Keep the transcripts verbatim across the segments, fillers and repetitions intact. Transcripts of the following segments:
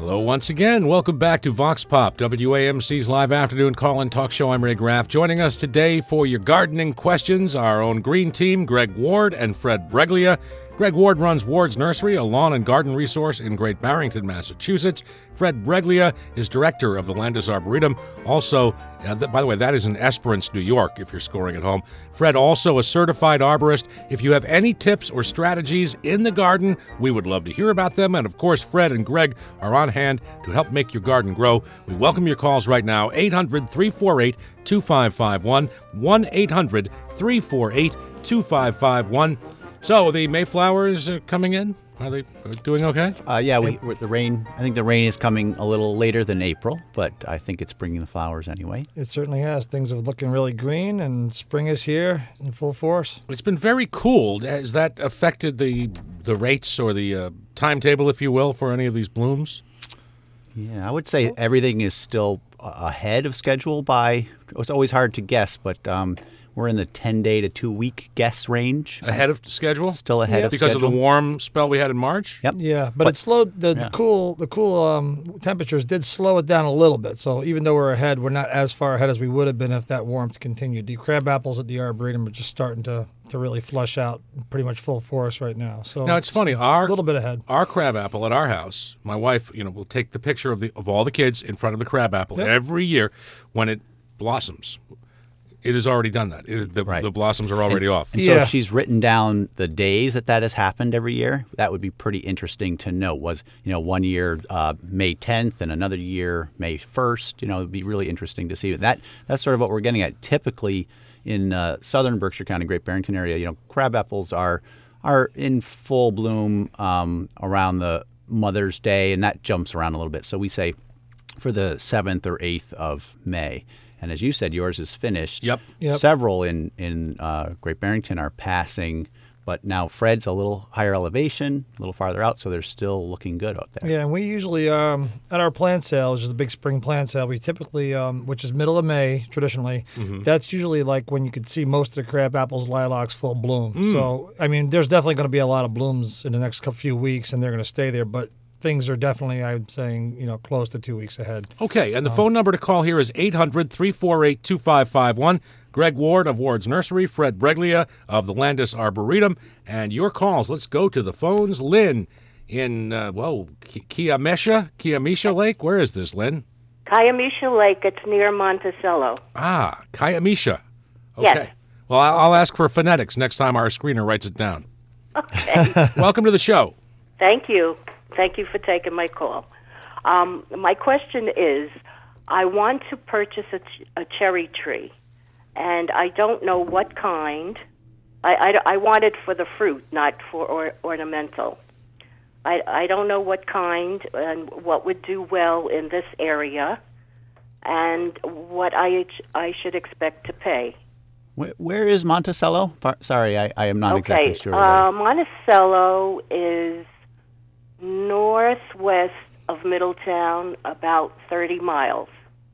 Hello once again. Welcome back to Vox Pop, W A M C's live afternoon call-in talk show. I'm Ray Graff. Joining us today for your gardening questions, our own green team, Greg Ward and Fred Breglia. Greg Ward runs Ward's Nursery, a lawn and garden resource in Great Barrington, Massachusetts. Fred Breglia is director of the Landis Arboretum. Also, uh, th- by the way, that is in Esperance, New York, if you're scoring at home. Fred, also a certified arborist. If you have any tips or strategies in the garden, we would love to hear about them. And of course, Fred and Greg are on hand to help make your garden grow. We welcome your calls right now, eight hundred, three four eight, two five five one, one eight hundred, three four eight, two five five one. So the Mayflowers are coming in? Are they doing okay? Uh, yeah, we, we're- the rain. I think the rain is coming a little later than April, but I think it's bringing the flowers anyway. It certainly has. Things are looking really green, and spring is here in full force. It's been very cool. Has that affected the the rates or the uh, timetable, if you will, for any of these blooms? Yeah, I would say everything is still uh, ahead of schedule by. It's always hard to guess, but um, we're in the ten-day to two-week guess range. Ahead of schedule? Still ahead of Because schedule. of the warm spell we had in March? Yep. Yeah, but, But- it slowed the, yeah. the cool the cool um, temperatures did slow it down a little bit. So even though we're ahead, we're not as far ahead as we would have been if that warmth continued. The crab apples at the Arboretum are just starting to, to really flush out, pretty much full force right now. So Now, it's funny. Our a little bit ahead. Our crabapple at our house, my wife, you know, will take the picture of the of all the kids in front of the crabapple Yep. every year when it blossoms. It has already done that. It, the, Right. the blossoms are already off. And so Yeah. if she's written down the days that that has happened every year, that would be pretty interesting to know. Was, you know, one year uh, May tenth and another year May first. You know, it would be really interesting to see. That That's sort of what we're getting at. Typically in uh, southern Berkshire County, Great Barrington area, you know, crab apples are, are in full bloom um, around the Mother's Day, and that jumps around a little bit. So we say for the seventh or eighth of May. And as you said, yours is finished. Yep. Yep. Several in in uh, Great Barrington are passing, but now Fred's a little higher elevation, a little farther out, so they're still looking good out there. Yeah, and we usually, um, at our plant sale, which is the big spring plant sale, we typically, um, which is middle of May traditionally, that's usually like when you could see most of the crab apples, lilacs full bloom. So, I mean, there's definitely going to be a lot of blooms in the next couple few weeks, and they're going to stay there, but things are definitely, I'm saying, you know, close to two weeks ahead. Okay, and the phone number to call here is eight hundred, three four eight, two five five one. Greg Ward of Ward's Nursery, Fred Breglia of the Landis Arboretum, and your calls. Let's go to the phones. Lynn in, uh, well, Ki- Kiamesha, Kiamisha Lake. Where is this, Lynn? Kiamisha Lake, it's near Monticello. Ah, Kiamisha. Okay. Yes. Well, I'll I'll ask for phonetics next time our screener writes it down. Okay. Welcome to the show. Thank you. Thank you for taking my call. Um, my question is, I want to purchase a, ch- a cherry tree, and I don't know what kind. I, I, I want it for the fruit, not for or, ornamental. I, I don't know what kind and what would do well in this area, and what I, I should expect to pay. Where, where is Monticello? Far, sorry, I, I am not Okay, exactly sure. uh, where it is. Monticello is northwest of Middletown, about thirty miles.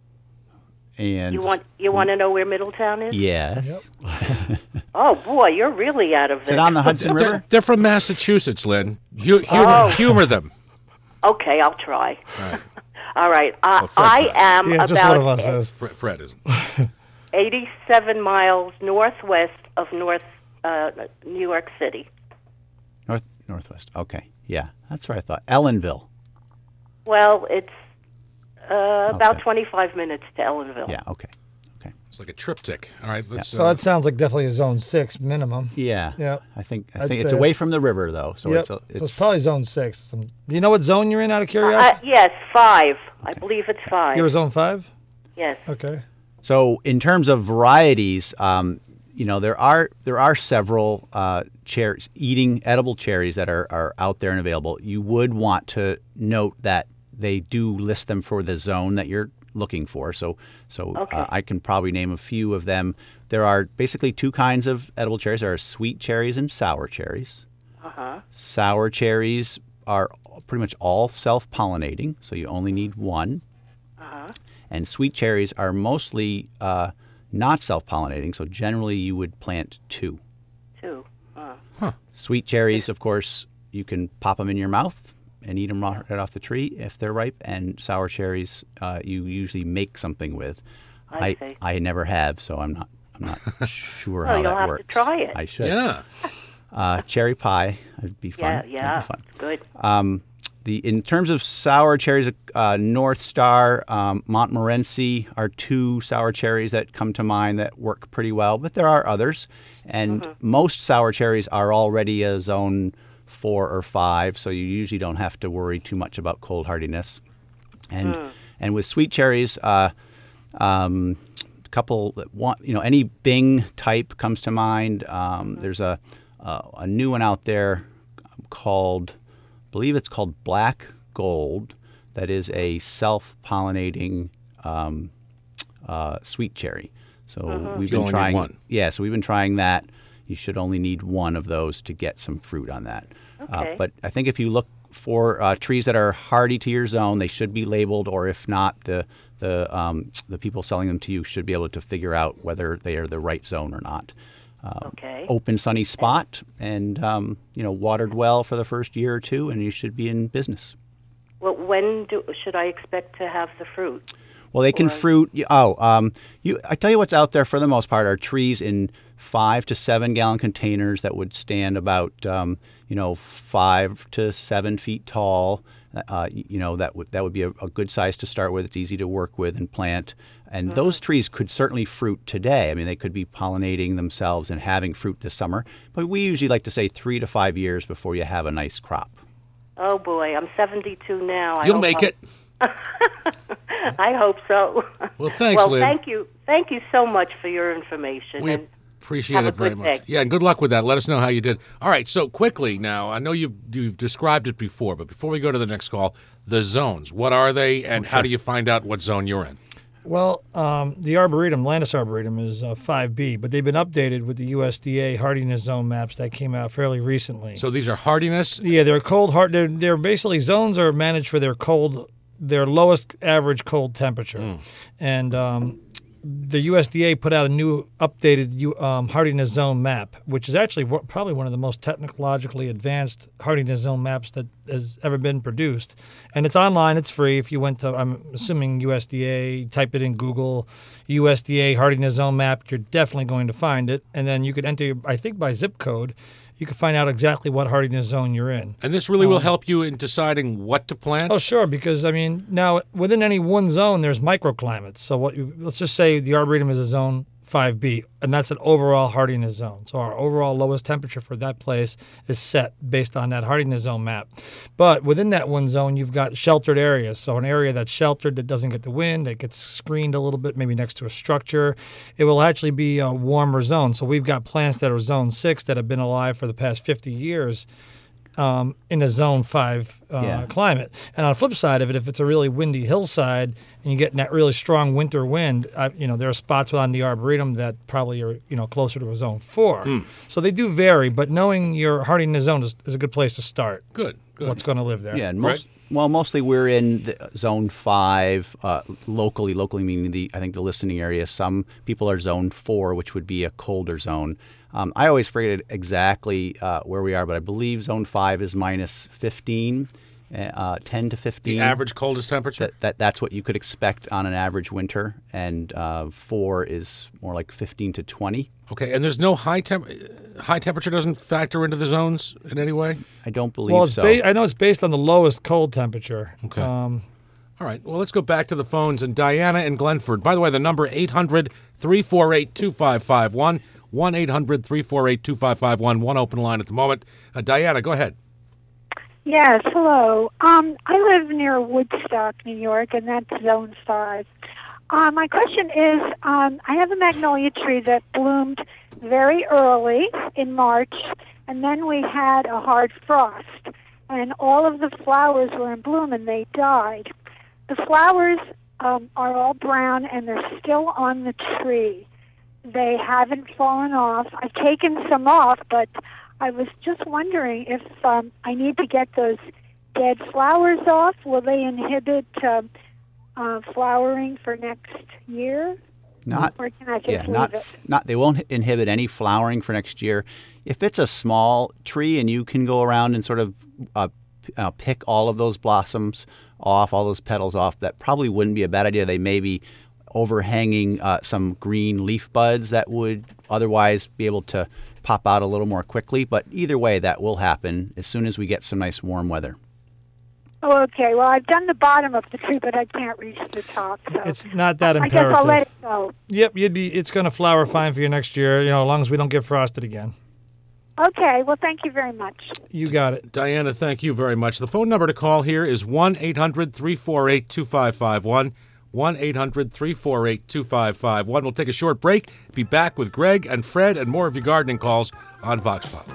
And You want you want to know where Middletown is? yes, Oh boy, you're really out of is it it. on the Hudson They're, River? they're from Massachusetts, Lynn. Hu- humor, Oh. humor them. Okay, I'll try. All right. All right, uh, Well, Fred's I not. am Yeah, just one of about us is. Fred, Fred isn't. eighty-seven miles northwest of North uh, New York City. North northwest. Okay, yeah, that's where I thought. Ellenville. Well, it's uh, about Okay. twenty-five minutes to Ellenville. Yeah. Okay. Okay. It's like a triptych. All right, let's. So uh, that sounds like definitely a zone six minimum. Yeah. Yeah. I think I I'd think it's say away it's- from the river though, so Yep. it's, a, it's so it's probably zone six. Some, do you know what zone you're in out of Uh, curiosity? yes, five. I believe it's five. You're zone five? Yes. Okay. So in terms of varieties, um, you know, there are there are several uh, cherries, eating edible cherries that are, are out there and available. You would want to note that they do list them for the zone that you're looking for. So so Okay. uh, I can probably name a few of them. There are basically two kinds of edible cherries. There are sweet cherries and sour cherries. Uh-huh. Sour cherries are pretty much all self-pollinating, so you only need one. Uh-huh. And sweet cherries are mostly uh, not self-pollinating, so generally you would plant two. Two. Uh, Sweet cherries, of course, you can pop them in your mouth, and eat them right off the tree if they're ripe. And sour cherries, uh, you usually make something with. I I, see. I never have, so I'm not I'm not sure Well, how you'll that have works. to try it. I should. Yeah. Uh, cherry pie would be fun. Yeah, That'd yeah. be fun. Good. Um, the in terms of sour cherries, uh, North Star, um, Montmorency are two sour cherries that come to mind that work pretty well, but there are others. And Mm-hmm. most sour cherries are already a zone four or five, so you usually don't have to worry too much about cold hardiness. And Mm. and with sweet cherries, uh, um, a couple that want you know any Bing type comes to mind. Um, Mm-hmm. There's a, a a new one out there called, I believe it's called Black Gold, that is a self-pollinating um, uh, sweet cherry. So Mm-hmm. we've You been only need trying. one. Yeah, so we've been trying that. You should only need one of those to get some fruit on that. Okay. Uh, but I think if you look for uh, trees that are hardy to your zone, they should be labeled, or if not, the the um, the people selling them to you should be able to figure out whether they are the right zone or not. Um, Okay. Open, sunny spot, and um, you know, watered well for the first year or two, and you should be in business. Well, when do, should I expect to have the fruit? Well, they can Or- fruit. Oh, um, you. I tell you what's out there for the most part are trees in five to seven gallon containers that would stand about, um, you know, five to seven feet tall. Uh, you know, that would that would be a, a good size to start with. It's easy to work with and plant. And Mm-hmm. those trees could certainly fruit today. I mean, they could be pollinating themselves and having fruit this summer. But we usually like to say three to five years before you have a nice crop. Oh boy, I'm seventy-two now. I You'll hope make I'm- it. I hope so. Well, thanks, well, Lynn. thank you, thank you so much for your information. We and appreciate have a it very good much. day. Yeah, and good luck with that. Let us know how you did. All right, so quickly now, I know you've you've described it before, but before we go to the next call, the zones. What are they, and how do you find out what zone you're in? Well, um, the Arboretum, Landis Arboretum, is uh, five B, but they've been updated with the U S D A hardiness zone maps that came out fairly recently. So these are hardiness. Yeah, they're cold hard. They're, they're basically zones are managed for their cold, their lowest average cold temperature, and um, the U S D A put out a new updated U- um, hardiness zone map, which is actually w- probably one of the most technologically advanced hardiness zone maps that has ever been produced. And it's online. It's free. If you went to, I'm assuming U S D A, type it in Google, U S D A hardiness zone map, you're definitely going to find it. And then you could enter, I think by zip code, you can find out exactly what hardiness zone you're in. And this really will help you in deciding what to plant. Oh, sure, because I mean, now within any one zone, there's microclimates. So what? You, let's just say the Arboretum is a zone five B, and that's an overall hardiness zone. So our overall lowest temperature for that place is set based on that hardiness zone map. But within that one zone, you've got sheltered areas. So an area that's sheltered that doesn't get the wind, it gets screened a little bit, maybe next to a structure. It will actually be a warmer zone. So we've got plants that are zone six that have been alive for the past fifty years. Um, in a zone five uh, Yeah. climate. And on the flip side of it, if it's a really windy hillside and you get that really strong winter wind, uh, you know, there are spots on the Arboretum that probably are, you know, closer to a zone four. So they do vary, but knowing your hardiness zone is, is a good place to start. Good, good. What's going to live there? Yeah, and Right. most, well, mostly we're in the zone five uh, locally. Locally meaning the I think the listening area. Some people are zone four, which would be a colder zone. Um, I always forget exactly uh, where we are, but I believe zone five is minus fifteen, uh, ten to fifteen. The average coldest temperature? That, that that's what you could expect on an average winter, and uh, four is more like fifteen to twenty. Okay, and there's no high temp high temperature doesn't factor into the zones in any way? I don't believe Well, it's so. ba- I know it's based on the lowest cold temperature. Okay. Um, All right. Well, let's go back to the phones. And Diana in Glenford. By the way, the number eight hundred, three four eight, two five five one, one eight hundred, three four eight, two five five one, one open line at the moment. Uh, Diana, go ahead. Yes, hello. Um, I live near Woodstock, New York, and that's Zone five. Uh, my question is, um, I have a magnolia tree that bloomed very early in March, and then we had a hard frost, and all of the flowers were in bloom, and they died. The flowers um, are all brown, and they're still on the tree. They haven't fallen off. I've taken some off, but I was just wondering if um, I need to get those dead flowers off. Will they inhibit uh, uh, flowering for next year? Not Or can I just yeah, leave not it? not they won't inhibit any flowering for next year. If it's a small tree and you can go around and sort of uh, uh, pick all of those blossoms off, all those petals off, that probably wouldn't be a bad idea. They may be overhanging uh, some green leaf buds that would otherwise be able to pop out a little more quickly. But either way, that will happen as soon as we get some nice warm weather. Oh, okay. Well, I've done the bottom of the tree, but I can't reach the top. So It's not that I imperative. guess I'll let it go. Yep, you'd be. It's going to flower fine for you next year. You know, as long as we don't get frosted again. Okay. Well, thank you very much. You got it. Diana, thank you very much. The phone number to call here is one eight hundred three four eight two five five one. one eight hundred three four eight two five five one. We'll take a short break. Be back with Greg and Fred and more of your gardening calls on Vox Pop.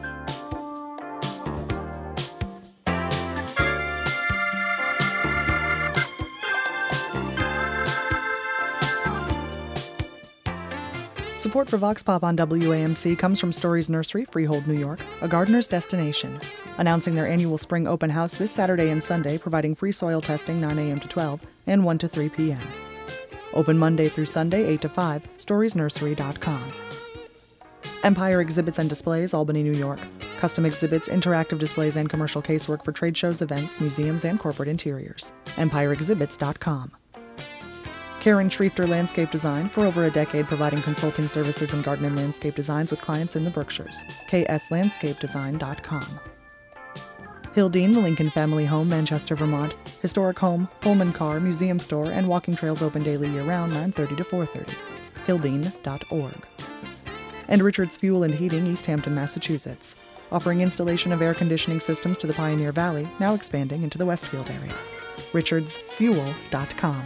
Support for Vox Pop on W A M C comes from Stories Nursery, Freehold, New York, a gardener's destination. Announcing their annual spring open house this Saturday and Sunday, providing free soil testing nine a.m. to twelve and one to three p.m. Open Monday through Sunday, eight to five, stories nursery dot com. Empire Exhibits and Displays, Albany, New York. Custom exhibits, interactive displays, and commercial casework for trade shows, events, museums, and corporate interiors. empire exhibits dot com. Karen Schriefter Landscape Design, for over a decade providing consulting services in garden and landscape designs with clients in the Berkshires. k s landscape design dot com. Hildene, the Lincoln Family Home, Manchester, Vermont. Historic home, Pullman car, museum store, and walking trails open daily year-round, nine thirty to four thirty. hildene dot org. And Richards Fuel and Heating, East Hampton, Massachusetts. Offering installation of air conditioning systems to the Pioneer Valley, now expanding into the Westfield area. richards fuel dot com.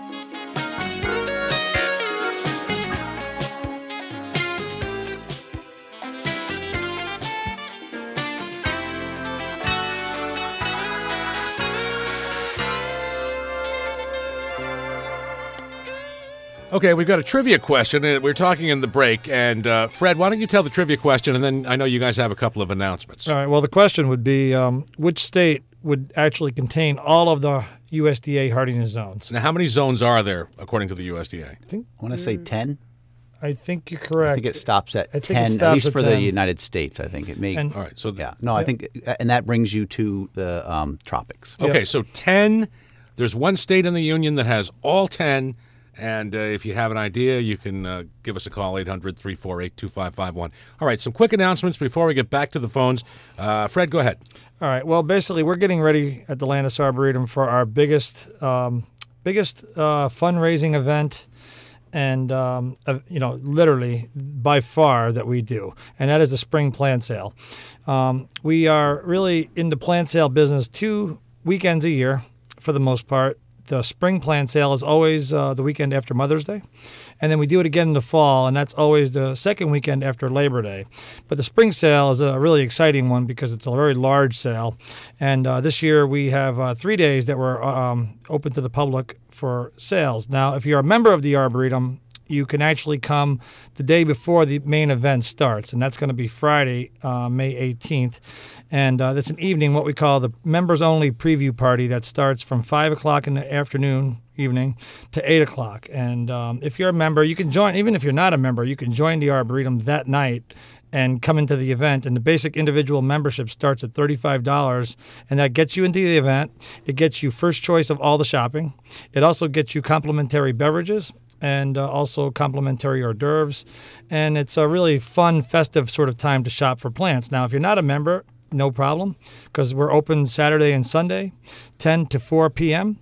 Okay, we've got a trivia question. and We're talking in the break. And uh, Fred, why don't you tell the trivia question, and then I know you guys have a couple of announcements. All right. Well, the question would be, um, which state would actually contain all of the U S D A hardiness zones? Now, how many zones are there, according to the U S D A? I think I want to say ten. I think you're correct. I think it stops at I think it ten, stops at least at for ten. the United States. I think it may. And- All right, so... yeah. No, I think, and that brings you to the um, tropics. Okay, Yeah. so ten, there's one state in the union that has all ten, and uh, if you have an idea, you can uh, give us a call, eight hundred three four eight two five five one. All right, some quick announcements before we get back to the phones. Uh, Fred, go ahead. All right. Well, basically, we're getting ready at the Landis Arboretum for our biggest, um, biggest uh, fundraising event, and um, uh, you know, literally by far that we do, and that is the spring plant sale. Um, we are really in the plant sale business two weekends a year, for the most part. The spring plant sale is always uh, the weekend after Mother's Day. And then we do it again in the fall, and that's always the second weekend after Labor Day. But the spring sale is a really exciting one because it's a very large sale. And uh, this year we have uh, three days that were um, open to the public for sales. Now, if you're a member of the Arboretum, you can actually come the day before the main event starts, and that's going to be Friday, uh, May eighteenth. And uh, that's an evening, what we call the members-only preview party that starts from five o'clock in the afternoon, evening, to eight o'clock. And um, if you're a member, you can join. Even if you're not a member, you can join the Arboretum that night and come into the event. And the basic individual membership starts at thirty-five dollars, and that gets you into the event. It gets you first choice of all the shopping. It also gets you complimentary beverages and uh, also complimentary hors d'oeuvres. And it's a really fun, festive sort of time to shop for plants. Now, if you're not a member, no problem, because we're open Saturday and Sunday, ten to four p.m.,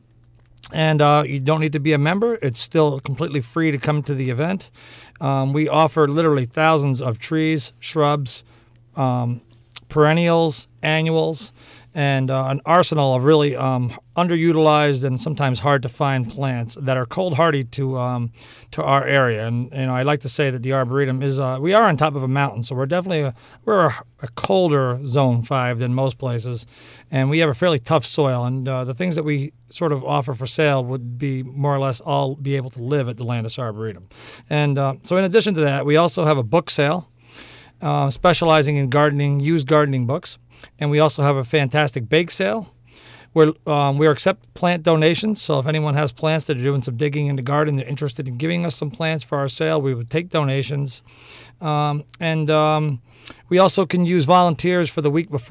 and uh, you don't need to be a member. It's still completely free to come to the event. Um, we offer literally thousands of trees, shrubs, um, perennials, annuals, and uh, an arsenal of really um, underutilized and sometimes hard to find plants that are cold hardy to um, to our area. And you know, I like to say that the Arboretum is uh, we are on top of a mountain, so we're definitely a, we're a, a colder zone five than most places, and we have a fairly tough soil. And uh, the things that we sort of offer for sale would be more or less all be able to live at the Landis Arboretum. And uh, so, in addition to that, we also have a book sale, uh, specializing in gardening, used gardening books. And we also have a fantastic bake sale where um, we accept plant donations. So if anyone has plants that are doing some digging in the garden, they're interested in giving us some plants for our sale, we would take donations. Um, and um, we also can use volunteers for the week before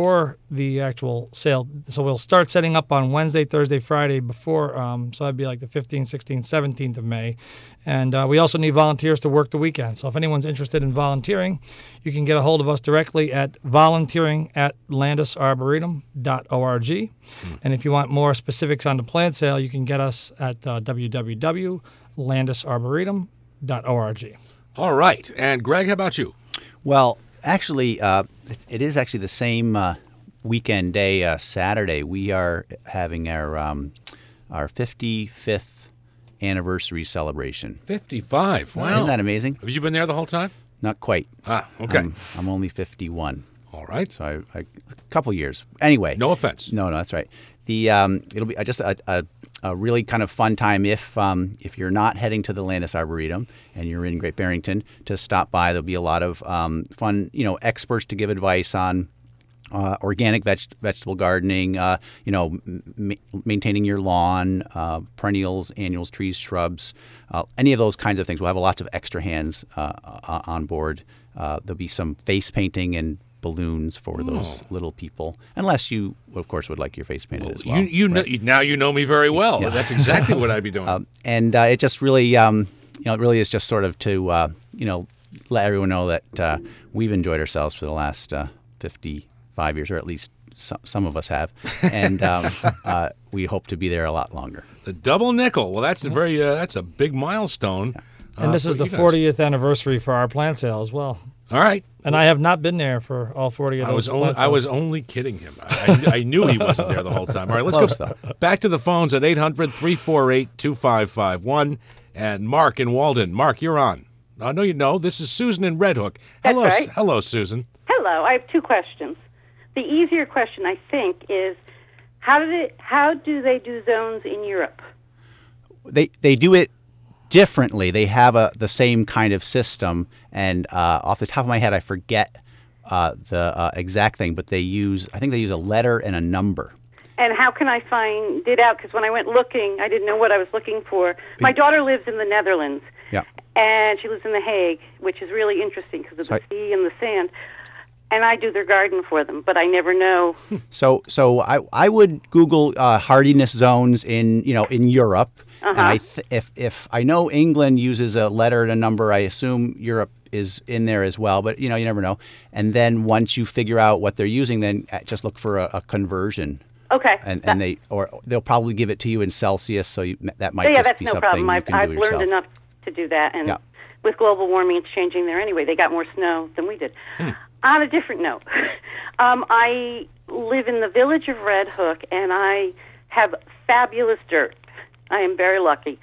the actual sale. So we'll start setting up on Wednesday, Thursday, Friday before, um, so that'd be like the fifteenth, sixteenth, seventeenth of May. And uh, we also need volunteers to work the weekend. So if anyone's interested in volunteering, you can get a hold of us directly at volunteering at landis arboretum dot org. Mm. And if you want more specifics on the plant sale, you can get us at uh, w w w dot landis arboretum dot org. All right. And Greg, how about you? Well, actually, uh, it, it is actually the same uh, weekend day, uh, Saturday. We are having our um, our fifty-fifth anniversary celebration. fifty-five. Wow. Isn't that amazing? Have you been there the whole time? Not quite. Ah, okay. I'm, I'm only fifty-one. All right. So I, I, a couple years. Anyway. No offense. No, no, that's right. The um, it'll be just a, a, a really kind of fun time if um, if you're not heading to the Landis Arboretum and you're in Great Barrington to stop by. There'll be a lot of um, fun, you know, experts to give advice on uh, organic veg- vegetable gardening, uh, you know, ma- maintaining your lawn, uh, perennials, annuals, trees, shrubs, uh, any of those kinds of things. We'll have lots of extra hands uh, on board. Uh, there'll be some face painting and balloons for oh. those little people, unless you, of course, would like your face painted well, as well. You, you right? know, now you know me very well. Yeah. That's exactly what I'd be doing. Um, and uh, it just really, um, you know, it really is just sort of to, uh, you know, let everyone know that uh, we've enjoyed ourselves for the last uh, fifty-five years, or at least some, some of us have, and um, uh, we hope to be there a lot longer. The double nickel. Well, that's a very, uh, that's a big milestone. Yeah. And uh, this is the fortieth anniversary for our plant sale as well. All right. And I have not been there for all forty of those. I was only, plant sales. I was only kidding him. I, I, I knew he wasn't there the whole time. All right, let's Close, go though. back to the phones at eight hundred, three four eight, two five five one. And Mark in Walden. Mark, you're on. I know you know. This is Susan in Red Hook. That's Hello, right. Hello, Susan. Hello. I have two questions. The easier question, I think, is how did it? How do they do zones in Europe? They they do it differently. They have a the same kind of system, and uh, off the top of my head, I forget uh, the uh, exact thing, but they use I think they use a letter and a number. And how can I find it out? Because when I went looking, I didn't know what I was looking for. My daughter lives in the Netherlands, yeah, and she lives in The Hague, which is really interesting because of Sorry. the sea and the sand. And I do their garden for them, but I never know. So so I I would Google uh, hardiness zones in you know in Europe. Uh-huh. And I th- if if I know England uses a letter and a number, I assume Europe is in there as well. But you know, you never know. And then once you figure out what they're using, then just look for a, a conversion. Okay. And that, and they or they'll probably give it to you in Celsius, so you, that might yeah, just that's be no something problem. you I've, can I've do learned yourself. enough to do that, and Yeah. with global warming, it's changing there anyway. They got more snow than we did. Hmm. On a different note, um, I live in the village of Red Hook, and I have fabulous dirt. I am very lucky.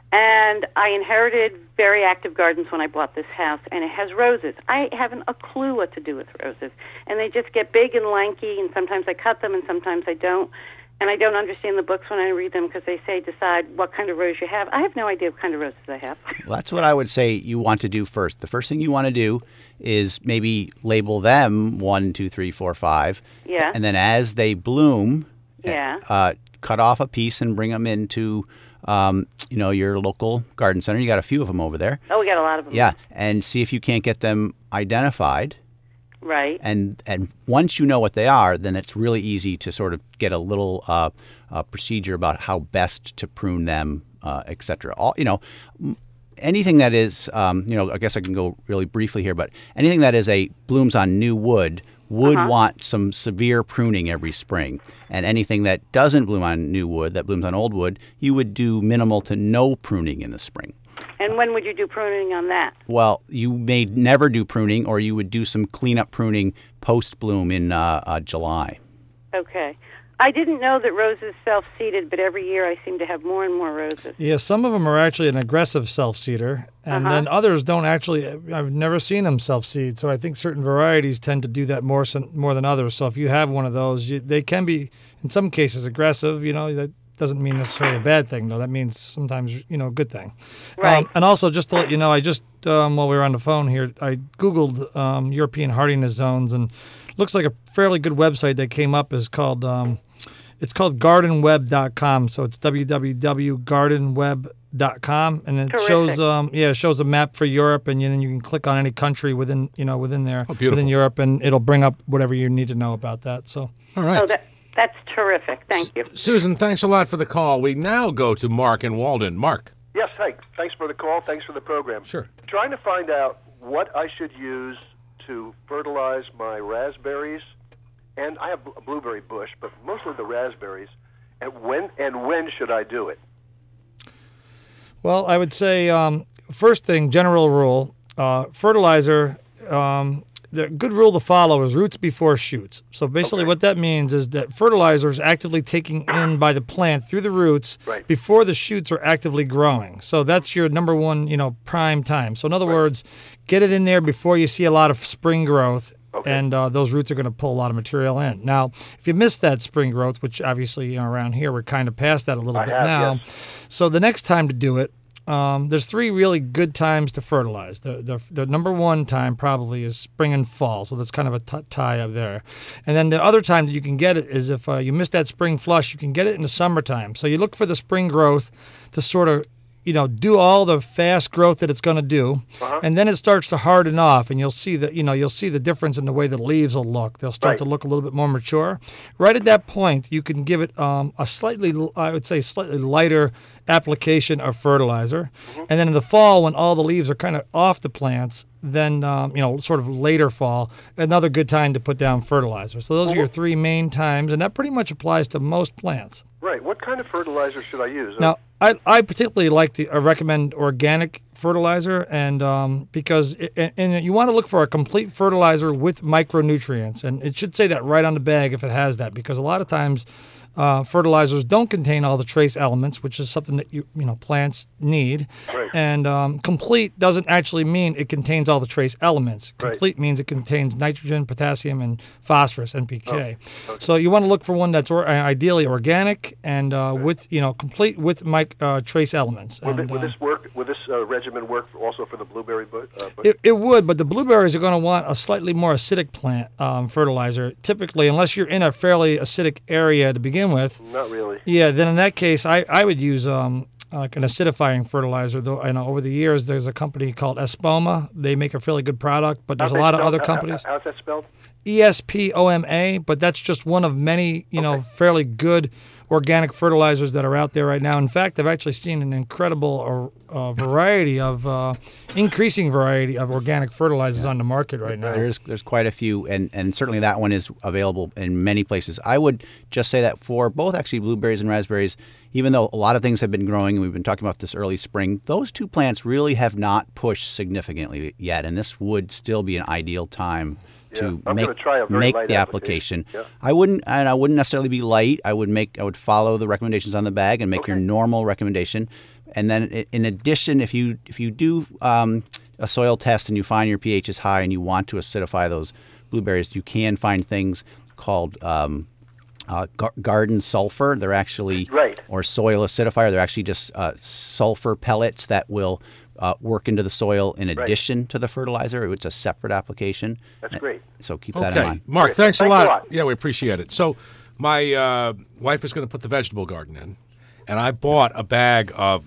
And I inherited very active gardens when I bought this house, and it has roses. I haven't a clue what to do with roses. And they just get big and lanky, and sometimes I cut them, and sometimes I don't. And I don't understand the books when I read them because they say decide what kind of rose you have. I have no idea what kind of roses I have. Well, that's what I would say you want to do first. The first thing you want to do is maybe label them one, two, three, four, five. Yeah. And then as they bloom, Yeah. uh, cut off a piece and bring them into, um, you know, your local garden center. You got a few of them over there. Oh, we got a lot of them. Yeah, and see if you can't get them identified. Right. And and once you know what they are, then it's really easy to sort of get a little uh, uh, procedure about how best to prune them, uh, et cetera. All you know, anything that is, um, you know, I guess I can go really briefly here, but anything that is a blooms on new wood would Uh-huh. want some severe pruning every spring. And anything that doesn't bloom on new wood, that blooms on old wood, you would do minimal to no pruning in the spring. And when would you do pruning on that? Well, you may never do pruning, or you would do some cleanup pruning post-bloom in uh, uh, July. Okay. I didn't know that roses self-seeded, but every year I seem to have more and more roses. Yeah, some of them are actually an aggressive self-seeder, and Uh-huh. then others don't actually. I've never seen them self-seed, so I think certain varieties tend to do that more more than others. So if you have one of those, you, they can be, in some cases, aggressive. You know, that doesn't mean necessarily a bad thing, though. That means sometimes, you know, a good thing. Right. Um, and also, just to let you know, I just, um, while we were on the phone here, I Googled um, European hardiness zones, and it looks like a fairly good website that came up is called um, It's called garden web dot com. So it's w w w dot garden web dot com, and it Terrific. shows um yeah it shows a map for Europe, and then you can click on any country within you know within there Oh, beautiful. within Europe, and it'll bring up whatever you need to know about that. So All right. Oh, that, that's terrific. Thank you. Susan, thanks a lot for the call. We now go to Mark in Walden. Mark. Yes, hey, thanks for the call. Thanks for the program. Sure. Trying to find out what I should use to fertilize my raspberries, and I have a blueberry bush, but mostly the raspberries. And when and when should I do it? Well, I would say um, first thing, general rule, uh, fertilizer. Um, the good rule to follow is roots before shoots. So basically, Okay. what that means is that fertilizer is actively taken in by the plant through the roots Right. before the shoots are actively growing. So that's your number one, you know, prime time. So in other words, get it in there before you see a lot of spring growth. Okay. And uh, those roots are going to pull a lot of material in. Now, if you miss that spring growth, which obviously you know, around here we're kind of past that a little I bit have, now. yes. So the next time to do it, um, there's three really good times to fertilize. The, the the number one time probably is spring and fall. So that's kind of a t- tie up there. And then the other time that you can get it is if uh, you miss that spring flush, you can get it in the summertime. So you look for the spring growth to sort of you know, do all the fast growth that it's going to do, Uh-huh. and then it starts to harden off, and you'll see that, you know, you'll see the difference in the way the leaves will look. They'll start Right. to look a little bit more mature. Right at that point, you can give it um, a slightly, I would say, slightly lighter application of fertilizer, Mm-hmm. and then in the fall, when all the leaves are kind of off the plants, then um, you know, sort of later fall, another good time to put down fertilizer. So those are your three main times, and that pretty much applies to most plants. Right. What kind of fertilizer should I use? Now, I, I particularly like to uh, recommend organic fertilizer, and um, because it, and, and you want to look for a complete fertilizer with micronutrients, and it should say that right on the bag if it has that, because a lot of times uh, fertilizers don't contain all the trace elements, which is something that you you know plants need. Right. And um, complete doesn't actually mean it contains all the trace elements. Right. Complete means it contains nitrogen, potassium, and phosphorus, N P K. Oh, okay. So you want to look for one that's or, uh, ideally organic and uh, with you know complete with mic, uh, trace elements. Will, and, thi- will uh, this work? Will this uh, regimen work also for the blueberry bu- uh, bush? It, it would, but the blueberries are going to want a slightly more acidic plant um, fertilizer. Typically, unless you're in a fairly acidic area to begin with, Not really. yeah, then in that case, I, I would use um, like an acidifying fertilizer. Though I know over the years, there's a company called Espoma. They make a fairly good product, but there's How's a that lot of spelled? other How- companies. how- how's that spelled? E S P O M A, but that's just one of many, you know, fairly good organic fertilizers that are out there right now. In fact, I've actually seen an incredible uh, uh, variety of, uh, increasing variety of organic fertilizers on the market right now. There's there's quite a few, and, and certainly that one is available in many places. I would just say that for both actually blueberries and raspberries, even though a lot of things have been growing, and we've been talking about this early spring, those two plants really have not pushed significantly yet, and this would still be an ideal time Yeah, to I'm make, gonna try a very make light the application. application. Yeah. I wouldn't, and I wouldn't necessarily be light. I would make, I would follow the recommendations on the bag and make your Okay. normal recommendation. And then, i- in addition, if you if you do um, a soil test and you find your pH is high and you want to acidify those blueberries, you can find things called um, uh, gar- garden sulfur. They're actually Right. or soil acidifier. They're actually just uh, sulfur pellets that will uh, work into the soil in addition to the fertilizer. It's a separate application. That's great. So keep that in Okay, mind. Mark, Great. thanks, a, Thanks a lot. lot. Yeah, we appreciate it. So, my uh, wife is going to put the vegetable garden in, and I bought a bag of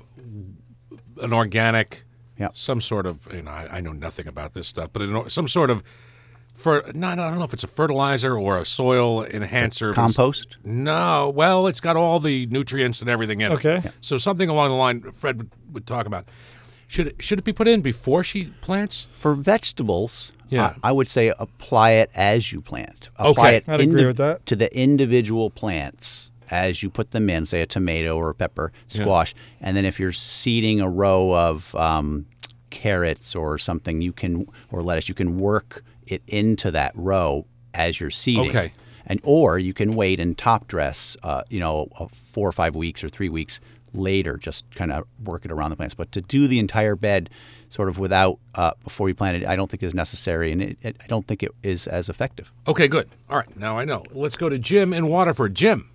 an organic, Yep. some sort of, you know, I, I know nothing about this stuff, but an, some sort of, for not, I don't know if it's a fertilizer or a soil enhancer. but it's- Compost? No, well, it's got all the nutrients and everything in it. Okay. Yeah. So something along the line Fred would, would talk about. Should it, should it be put in before she plants? For vegetables, Yeah. I, I would say apply it as you plant. Apply Okay. it I'd agree with that. to the individual plants as you put them in, say a tomato or a pepper, squash. And then if you're seeding a row of um, carrots or something, you can, or lettuce, you can work it into that row as you're seeding. Okay. And or you can wait and top dress, uh, you know, uh, four or five weeks or three weeks later, just kind of work it around the plants. But to do the entire bed sort of without, uh, before you plant it, I don't think is necessary, and it, it, I don't think it is as effective. Okay, good. All right, now I know. Let's go to Jim in Waterford. Jim.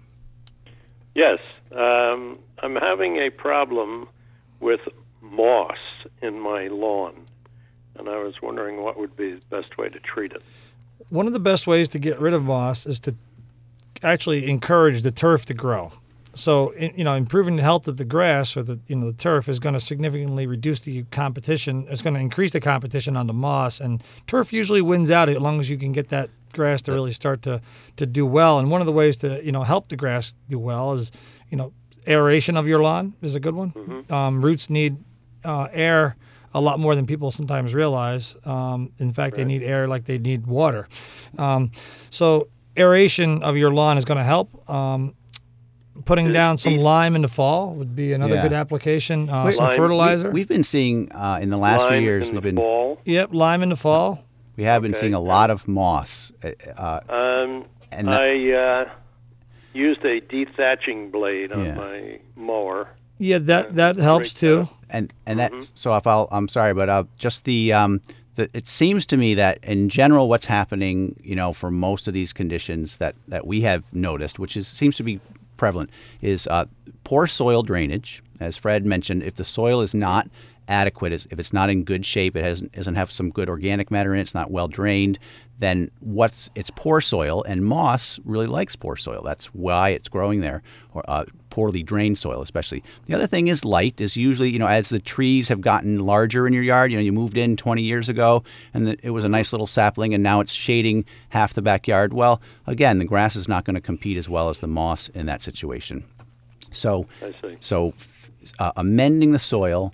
Yes, um, I'm having a problem with moss in my lawn, and I was wondering what would be the best way to treat it. One of the best ways to get rid of moss is to actually encourage the turf to grow. So, you know, improving the health of the grass or the, you know, the turf is going to significantly reduce the competition. It's going to increase the competition on the moss, and turf usually wins out as long as you can get that grass to really start to, to do well. And one of the ways to, you know, help the grass do well is, you know, aeration of your lawn is a good one. Mm-hmm. Um, roots need uh, air a lot more than people sometimes realize. Um, in fact, right. they need air like they need water. Um, so aeration of your lawn is going to help. Um, Putting down some lime in the fall would be another yeah. good application. Uh, some fertilizer. We, we've been seeing uh, in the last lime few years. in We've the been. Fall. Yep, lime in the fall. We have okay. been seeing a lot of moss. Uh, um, and that, I uh, used a dethatching blade on yeah. my mower. Yeah, that that helps too. And and mm-hmm. that. So if I'll, I'm sorry, but uh, just the. Um, the, it seems to me that in general, what's happening, you know, for most of these conditions that, that we have noticed, which is seems to be prevalent, is uh, poor soil drainage. As Fred mentioned, if the soil is not adequate, if it's not in good shape, it hasn't, doesn't have some good organic matter in it, it's not well drained, then what's it's poor soil, and moss really likes poor soil. That's why it's growing there, or uh, poorly drained soil especially. The other thing is light is usually, you know, as the trees have gotten larger in your yard, you know, you moved in twenty years ago and the, it was a nice little sapling and now it's shading half the backyard. Well, again, the grass is not going to compete as well as the moss in that situation. So, I see. so uh, amending the soil,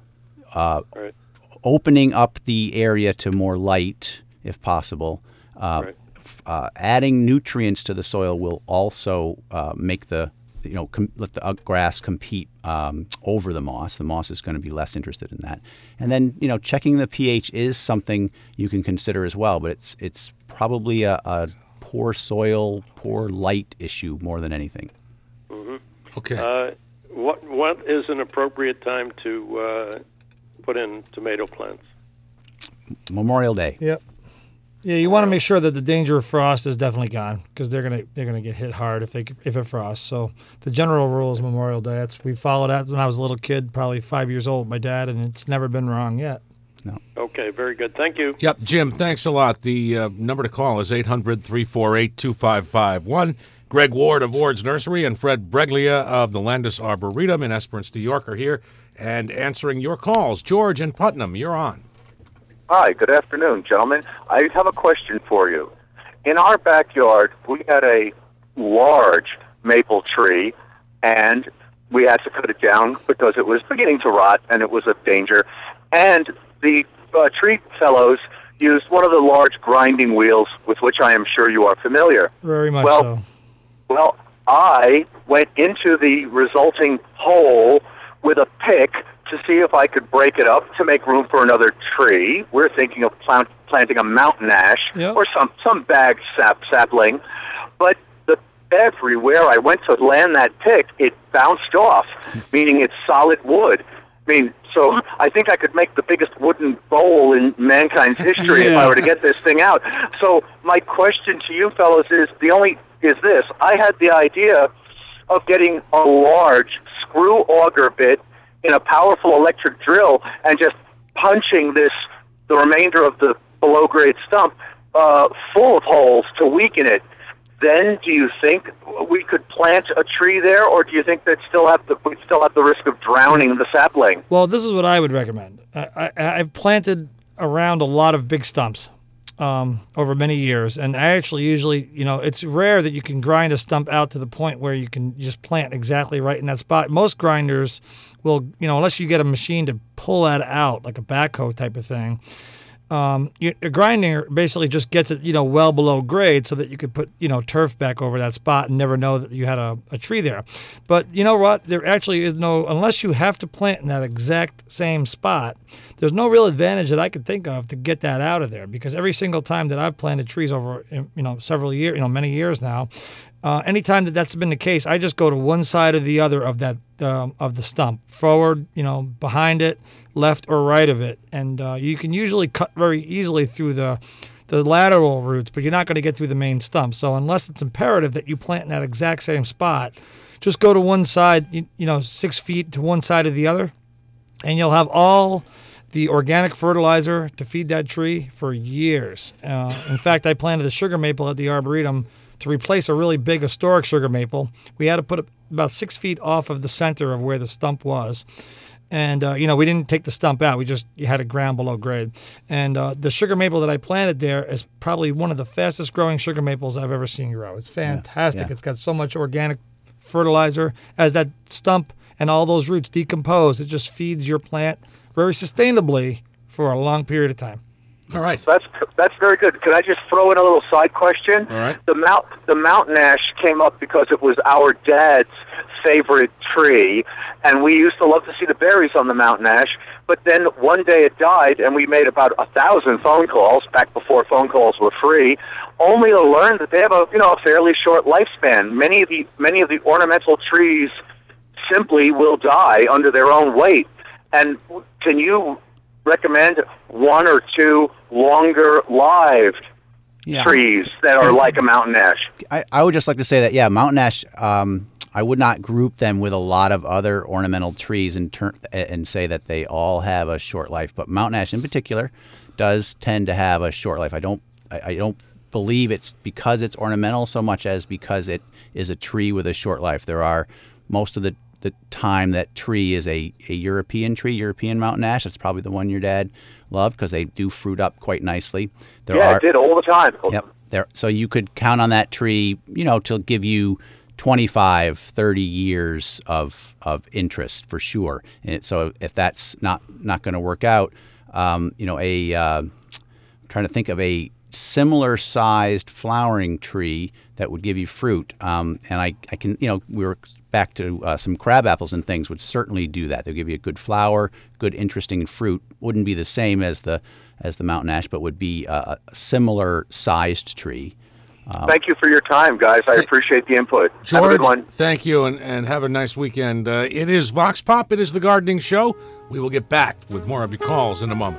uh, right. opening up the area to more light if possible, uh, right. uh, adding nutrients to the soil will also uh, make the, you know, com- let the uh, grass compete um, over the moss. The moss is going to be less interested in that. And then, you know, checking the pH is something you can consider as well, but it's it's probably a, a poor soil, poor light issue more than anything. Mm-hmm. Okay. Uh, what what is an appropriate time to uh, put in tomato plants? Memorial Day. Yep. Yeah, you want to make sure that the danger of frost is definitely gone because they're gonna they're gonna get hit hard if they if it frosts. So the general rule is Memorial Day. That's we followed that when I was a little kid, probably five years old. My dad, and it's never been wrong yet. No. Okay, very good. Thank you. Yep, Jim, thanks a lot. The uh, number to call is eight hundred, three four eight, two five five one. Greg Ward of Ward's Nursery and Fred Breglia of the Landis Arboretum in Esperance, New York are here and answering your calls. George in Putnam, you're on. Hi, good afternoon, gentlemen. I have a question for you. In our backyard, we had a large maple tree, and we had to cut it down because it was beginning to rot, and it was a danger. And the uh, tree fellows used one of the large grinding wheels with which I am sure you are familiar. Very much well, so. Well, I went into the resulting hole with a pick to see if I could break it up to make room for another tree. We're thinking of plant, planting a mountain ash yep. or some, some bag sap, sapling. But the, everywhere I went to land that pick, it bounced off, meaning it's solid wood. I mean, so I think I could make the biggest wooden bowl in mankind's history yeah. if I were to get this thing out. So my question to you fellows is the only is this. I had the idea of getting a large screw auger bit in a powerful electric drill and just punching this, the remainder of the below-grade stump, uh, full of holes to weaken it. Then, do you think we could plant a tree there, or do you think that still have the we still have the risk of drowning the sapling? Well, this is what I would recommend. I, I, I've planted around a lot of big stumps um, over many years, and I actually usually, you know, it's rare that you can grind a stump out to the point where you can just plant exactly right in that spot. Most grinders will, you know, unless you get a machine to pull that out, like a backhoe type of thing, um, you, a grinder basically just gets it, you know, well below grade so that you could put, you know, turf back over that spot and never know that you had a, a tree there. But you know what? There actually is no, unless you have to plant in that exact same spot, there's no real advantage that I could think of to get that out of there, because every single time that I've planted trees over, you know, several years, you know, many years now, Uh, anytime that that's been the case, I just go to one side or the other of that um, of the stump, forward, you know, behind it, left or right of it, and uh, you can usually cut very easily through the the lateral roots, but you're not going to get through the main stump. So unless it's imperative that you plant in that exact same spot, just go to one side, you, you know, six feet to one side or the other, and you'll have all the organic fertilizer to feed that tree for years. Uh, in fact, I planted the sugar maple at the Arboretum to replace a really big historic sugar maple, we had to put it about six feet off of the center of where the stump was. And, uh, you know, we didn't take the stump out. We just had it ground below grade. And uh, the sugar maple that I planted there is probably one of the fastest growing sugar maples I've ever seen grow. It's fantastic. Yeah, yeah. It's got so much organic fertilizer. As that stump and all those roots decompose, it just feeds your plant very sustainably for a long period of time. All right. That's that's very good. Can I just throw in a little side question? All right. The mount the mountain ash came up because it was our dad's favorite tree, and we used to love to see the berries on the mountain ash. But then one day it died, and we made about a thousand phone calls back before phone calls were free, only to learn that they have a you know a fairly short lifespan. Many of the many of the ornamental trees simply will die under their own weight. And can you recommend one or two longer-lived Yeah. trees that are like a mountain ash? I, I would just like to say that, yeah, mountain ash, um, I would not group them with a lot of other ornamental trees and, ter- and say that they all have a short life. But mountain ash in particular does tend to have a short life. I don't, I, I don't believe it's because it's ornamental so much as because it is a tree with a short life. There are most of the the time that tree is a, a European tree, European mountain ash. That's probably the one your dad loved because they do fruit up quite nicely. There yeah, are, it did all the time. Yep. There, so you could count on that tree, you know, to give you twenty-five, thirty years of of interest for sure. And it, so if that's not, not going to work out, um, you know, a uh, I'm trying to think of a similar sized flowering tree that would give you fruit. Um, and I, I can, you know, we were back to uh, some crab apples and things would certainly do that. They'll give you a good flower, good interesting fruit. Wouldn't be the same as the as the mountain ash, but would be a, a similar sized tree. Um, Thank you for your time, guys. I appreciate the input. George, have a good one. Thank you, and, and have a nice weekend. Uh, it is Vox Pop. It is the gardening show. We will get back with more of your calls in a moment.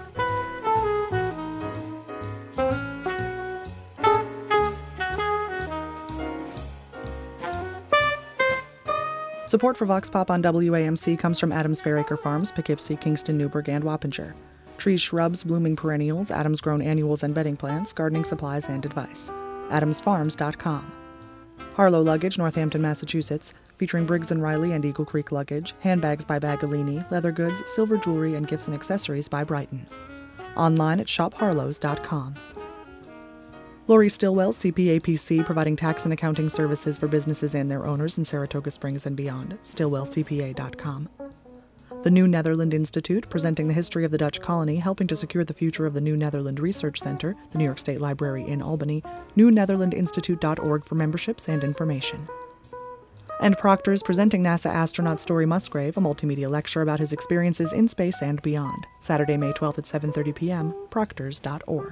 Support for Vox Pop on W A M C comes from Adams Fairacre Farms, Poughkeepsie, Kingston, Newburgh, and Wappinger. Trees, shrubs, blooming perennials, Adams grown annuals and bedding plants, gardening supplies, and advice. adams farms dot com. Harlow Luggage, Northampton, Massachusetts, featuring Briggs and Riley and Eagle Creek Luggage, handbags by Bagalini, leather goods, silver jewelry, and gifts and accessories by Brighton. Online at shop harlows dot com. Lori Stillwell, C P A P C, providing tax and accounting services for businesses and their owners in Saratoga Springs and beyond. stillwell c p a dot com. The New Netherland Institute, presenting the history of the Dutch colony, helping to secure the future of the New Netherland Research Center, the New York State Library in Albany, new netherland institute dot org for memberships and information. And Proctor's, presenting NASA astronaut Story Musgrave, a multimedia lecture about his experiences in space and beyond. Saturday, May twelfth at seven thirty p.m., proctors dot org.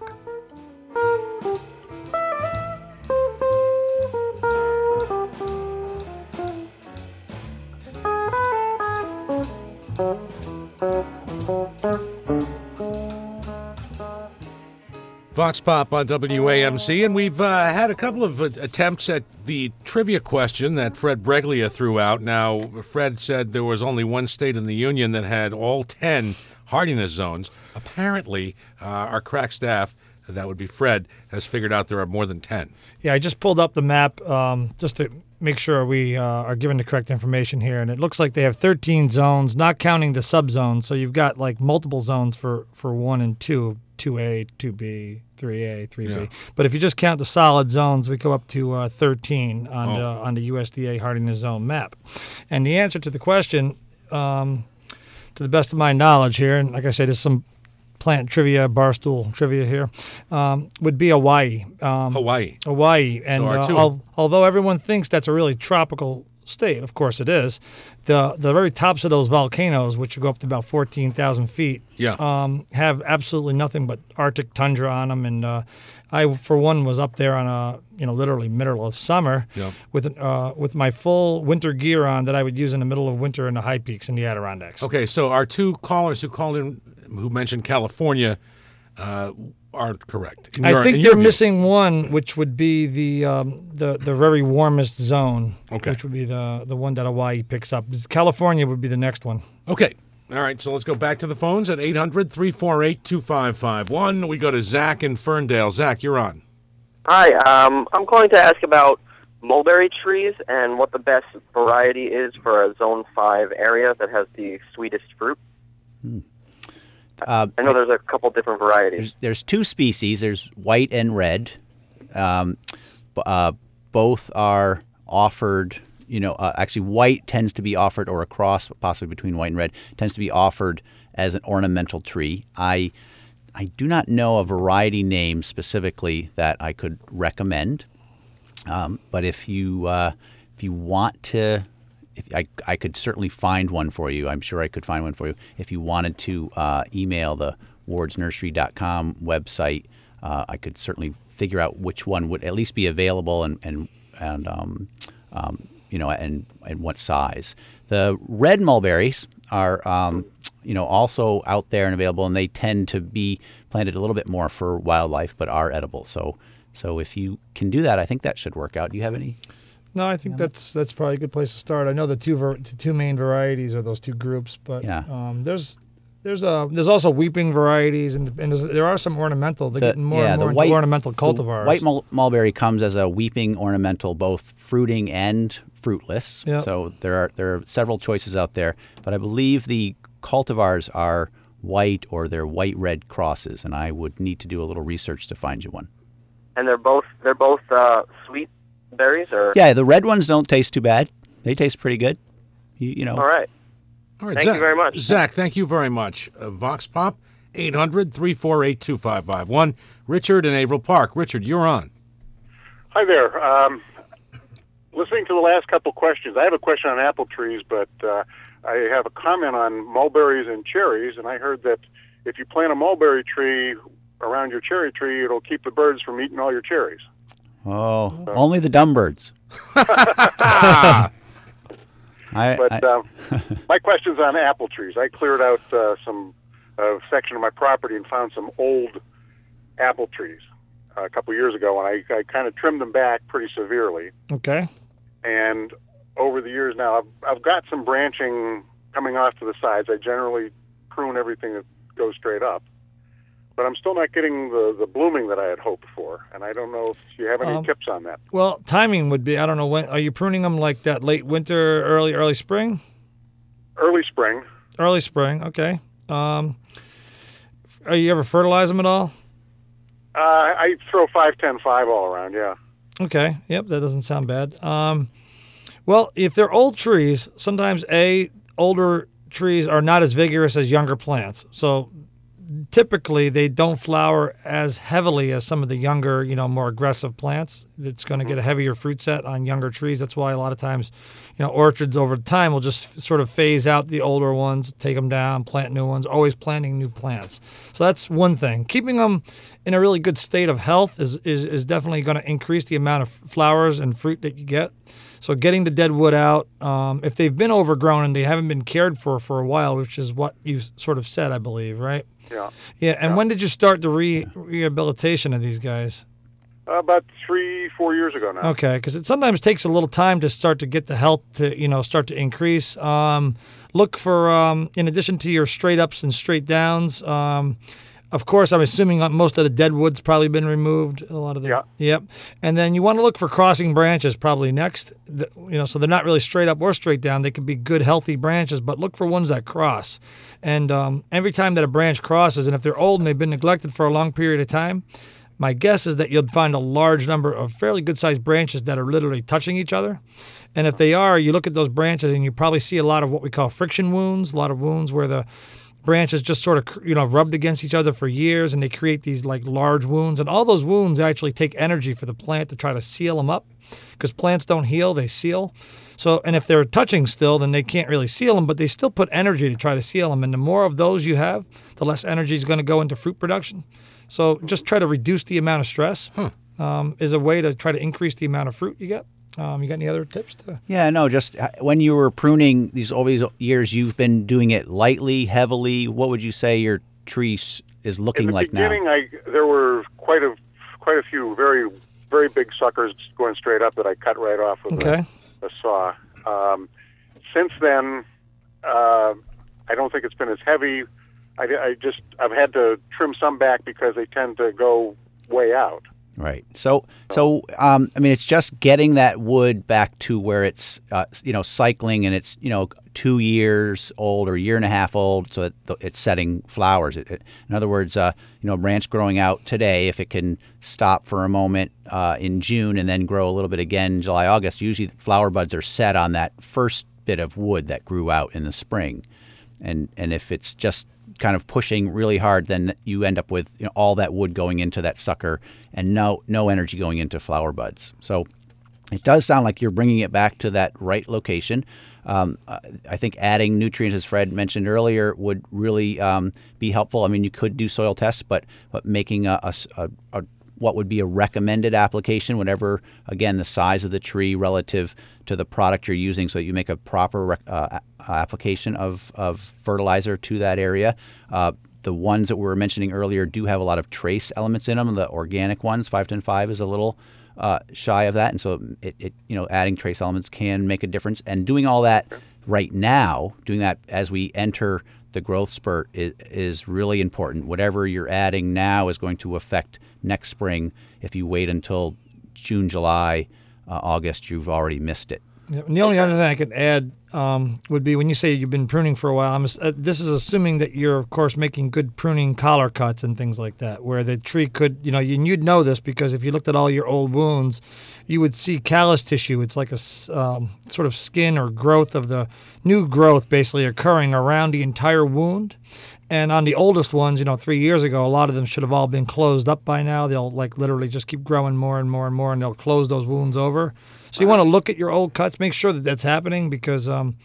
Vox Pop on W A M C, and we've uh, had a couple of uh, attempts at the trivia question that Fred Breglia threw out. Now, Fred said there was only one state in the Union that had all ten hardiness zones. Apparently, uh, our crack staff, that would be Fred, has figured out there are more than ten. Yeah, I just pulled up the map um, just to make sure we uh, are given the correct information here, and it looks like they have thirteen zones, not counting the subzones. So you've got like multiple zones for, for one and two, two A, two B, three A, three B. Yeah. But if you just count the solid zones, we go up to uh, thirteen on, Oh. the, on the U S D A hardiness zone map. And the answer to the question, um, to the best of my knowledge here, and like I said, there's some plant trivia, barstool trivia here, um, would be Hawaii. Um, Hawaii. Hawaii. And our uh, two. al- although everyone thinks that's a really tropical state, of course it is, the the very tops of those volcanoes, which go up to about fourteen thousand feet, Yeah. um, have absolutely nothing but Arctic tundra on them. And uh, I, for one, was up there on a, you know, literally middle of summer Yeah. with uh, with my full winter gear on that I would use in the middle of winter in the high peaks in the Adirondacks. Okay, so our two callers who called in, who mentioned California, uh, aren't correct. In I your- think in they're your view. missing one, which would be the um, the the very warmest zone, Okay. which would be the the one that Hawaii picks up. California would be the next one. Okay. All right, so let's go back to the phones at eight hundred, three four eight, two five five one. We go to Zach in Ferndale. Zach, you're on. Hi, um, I'm calling to ask about mulberry trees and what the best variety is for a Zone five area that has the sweetest fruit. Hmm. Uh, I know there's a couple different varieties. There's, there's two species. There's white and red. Um, uh, both are offered, you know, uh, actually white tends to be offered, or a cross possibly between white and red, tends to be offered as an ornamental tree. I I do not know a variety name specifically that I could recommend, um, but if you uh, if you want to, if I I could certainly find one for you. I'm sure I could find one for you. If you wanted to uh, email the wards nursery dot com website, uh, I could certainly figure out which one would at least be available and and and um, um, you know and and what size. The red mulberries are um, you know also out there and available, and they tend to be planted a little bit more for wildlife, but are edible. So so if you can do that, I think that should work out. Do you have any? No, I think that's that's probably a good place to start. I know the two ver- the two main varieties are those two groups, but Yeah. um, there's there's a there's also weeping varieties, and, and there's, there are some ornamental. They're The- getting more yeah, and the more into white- ornamental the cultivars. white mul- mulberry comes as a weeping ornamental, both fruiting and fruitless. Yep. So there are there are several choices out there, but I believe the cultivars are white or they're white-red crosses, and I would need to do a little research to find you one. And they're both they're both uh, sweet berries, or Yeah, the red ones don't taste too bad. They taste pretty good. You, you know. all right. All right, Thank Zach, you very much. Zach, thank you very much. Uh, Vox Pop, eight hundred, three four eight, two five five one. Richard in Averill Park. Richard, you're on. Hi there. Um, listening to the last couple questions, I have a question on apple trees, but uh, I have a comment on mulberries and cherries, and I heard that if you plant a mulberry tree around your cherry tree, it'll keep the birds from eating all your cherries. Oh, only the dumb birds. I, But I- uh, my question's on apple trees. I cleared out uh, some uh, section of my property and found some old apple trees uh, a couple years ago, and I, I kind of trimmed them back pretty severely. Okay. And over the years now, I've, I've got some branching coming off to the sides. I generally prune everything that goes straight up. But I'm still not getting the, the blooming that I had hoped for, and I don't know if you have any Um, tips on that. Well, timing would be, I don't know, when are you pruning them, like that late winter, early early spring? Early spring. Early spring, okay. Um, are you ever fertilize them at all? Uh, I throw five, ten, five all around, yeah. Okay. Yep, that doesn't sound bad. Um, well, if they're old trees, sometimes a older trees are not as vigorous as younger plants. So typically they don't flower as heavily as some of the younger, you know, more aggressive plants. It's going to get a heavier fruit set on younger trees. That's why a lot of times, you know, orchards over time will just sort of phase out the older ones, take them down, plant new ones, always planting new plants. So that's one thing. Keeping them in a really good state of health is, is, is definitely going to increase the amount of flowers and fruit that you get. So getting the dead wood out, um, if they've been overgrown and they haven't been cared for for a while, which is what you sort of said, I believe, right? Yeah. Yeah, and when did you start the re- rehabilitation of these guys? Uh, about three, four years ago now. Okay, because it sometimes takes a little time to start to get the health to, you know, start to increase. Um, look for, um, in addition to your straight ups and straight downs, um, of course, I'm assuming most of the dead wood's probably been removed. A lot of the, Yeah. Yep. And then you want to look for crossing branches probably next. The, you know, so they're not really straight up or straight down. They could be good, healthy branches, but look for ones that cross. And um, every time that a branch crosses, and if they're old and they've been neglected for a long period of time, my guess is that you'll find a large number of fairly good-sized branches that are literally touching each other. And if they are, you look at those branches and you probably see a lot of what we call friction wounds, a lot of wounds where the branches just sort of, you know, rubbed against each other for years, and they create these like large wounds. And all those wounds actually take energy for the plant to try to seal them up, because plants don't heal, they seal. So, and if they're touching still, then they can't really seal them, but they still put energy to try to seal them. And the more of those you have, the less energy is going to go into fruit production. So just try to reduce the amount of stress huh. um, is a way to try to increase the amount of fruit you get. Um, you got any other tips? To... Yeah, no, just uh, when you were pruning these all these years, you've been doing it lightly, heavily. What would you say your tree s- is looking In the like now? beginning, I there were quite a quite a few very very big suckers going straight up that I cut right off with Okay. a, a saw. Um, since then, uh, I don't think it's been as heavy. I, I just I've had to trim some back because they tend to go way out. Right. So, so um, I mean, it's just getting that wood back to where it's, uh, you know, cycling and it's, you know, two years old or a year and a half old, so that it's setting flowers. It, it, in other words, uh, you know, branch growing out today, if it can stop for a moment uh, in June and then grow a little bit again in July, August, usually flower buds are set on that first bit of wood that grew out in the spring. And and if it's just kind of pushing really hard, then you end up with, you know, all that wood going into that sucker and no no energy going into flower buds. So it does sound like you're bringing it back to that right location. Um, I think adding nutrients, as Fred mentioned earlier, would really um, be helpful. I mean, you could do soil tests, but, but making a, a, a, a what would be a recommended application, whatever, again, the size of the tree relative to the product you're using, so you make a proper rec- uh, application of, of fertilizer to that area. Uh, the ones that we were mentioning earlier do have a lot of trace elements in them. The organic ones, five ten five, is a little uh, shy of that, and so it, it, you know, adding trace elements can make a difference. And doing all that right now, doing that as we enter the growth spurt is, is really important. Whatever you're adding now is going to affect next spring. If you wait until June, July, uh, August, you've already missed it. Yeah, and the only other thing I could add um, would be when you say you've been pruning for a while, I'm, uh, this is assuming that you're, of course, making good pruning collar cuts and things like that, where the tree could, you know, you, you'd know this because if you looked at all your old wounds, you would see callus tissue. It's like a um, sort of skin or growth of the new growth basically occurring around the entire wound. And on the oldest ones, you know, three years ago, a lot of them should have all been closed up by now. They'll like literally just keep growing more and more and more, and they'll close those wounds over. So you want to look at your old cuts, make sure that that's happening, because um,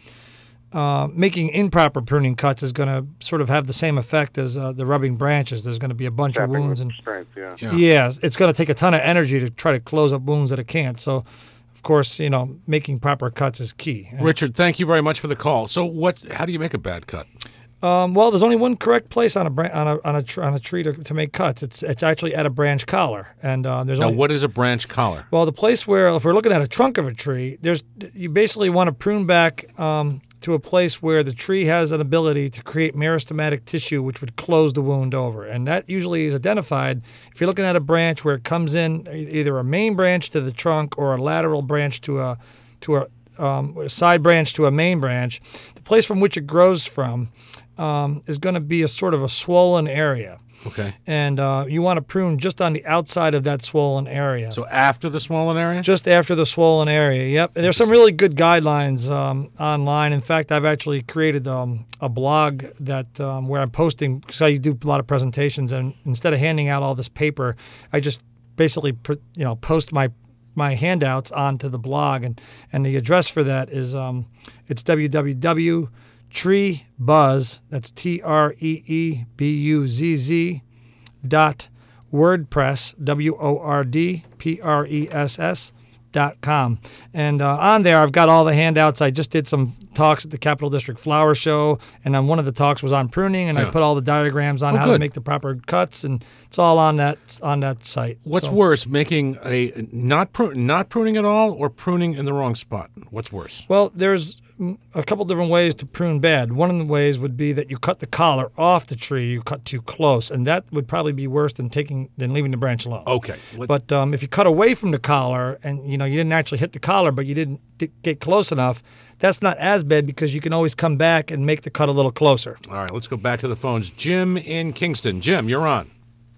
uh, making improper pruning cuts is going to sort of have the same effect as uh, the rubbing branches. There's going to be a bunch Tapping of wounds, with and strength, yeah. yeah, yeah, it's going to take a ton of energy to try to close up wounds that it can't. So, of course, you know, making proper cuts is key. Richard, thank you very much for the call. So, what? How do you make a bad cut? Um, well, there's only one correct place on a bran- on a on a, tr- on a tree to, to make cuts. It's it's actually at a branch collar, and uh, there's now only, what is a branch collar? Well, the place where, if we're looking at a trunk of a tree, there's you basically want to prune back um, to a place where the tree has an ability to create meristematic tissue, which would close the wound over, and that usually is identified if you're looking at a branch where it comes in either a main branch to the trunk or a lateral branch to a to a, um, a side branch to a main branch. The place from which it grows from Um, is going to be a sort of a swollen area. Okay. And uh, you want to prune just on the outside of that swollen area. So after the swollen area? Just after the swollen area, yep. And there's some really good guidelines um, online. In fact, I've actually created um, a blog that um, where I'm posting, because I do a lot of presentations, and instead of handing out all this paper, I just basically you know post my my handouts onto the blog, and, and the address for that is um, it's www. Tree Buzz, that's T R E E B U Z Z dot WordPress, W O R D P R E S S dot com. And uh, on there, I've got all the handouts. I just did some talks at the Capital District Flower Show, and then one of the talks was on pruning, and yeah. I put all the diagrams on oh, how good. to make the proper cuts, and it's all on that on that site. What's so, worse, making a not pru- not pruning at all, or pruning in the wrong spot? What's worse? Well, there's a couple different ways to prune bad. One of the ways would be that you cut the collar off the tree, you cut too close, and that would probably be worse than taking than leaving the branch alone. Okay. Let- But um, if you cut away from the collar and you know you didn't actually hit the collar, but you didn't d- get close enough, that's not as bad because you can always come back and make the cut a little closer. All right, let's go back to the phones. Jim in Kingston. Jim, you're on.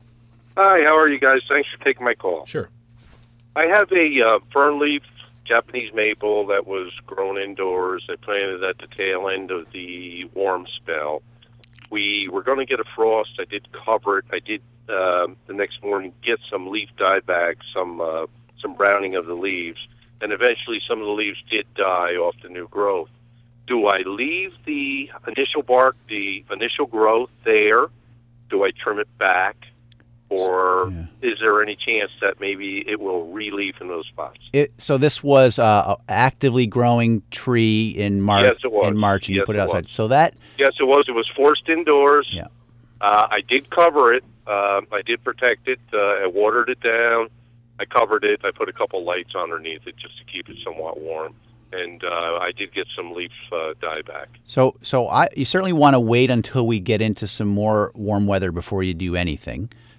Hi, how are you guys? Thanks for taking my call. Sure. I have a uh, fern leaf Japanese maple that was grown indoors. I planted at the tail end of the warm spell. We were going to get a frost. I did cover it. I did uh, the next morning get some leaf dieback, some uh, some browning of the leaves, and eventually some of the leaves did die off the new growth. Do I leave the initial bark, the initial growth there? Do I trim it back? Or yeah. is there any chance that maybe it will re-leaf in those spots? It, so this was uh, an actively growing tree in March. Yes, it was. In March, and yes, you put it, it outside. Was. So that. Yes, it was. It was forced indoors. Yeah. Uh, I did cover it. Uh, I did protect it. Uh, I watered it down. I covered it. I put a couple lights underneath it just to keep it somewhat warm. And uh, I did get some leaf uh, dieback. So, so I you certainly want to wait until we get into some more warm weather before you do anything.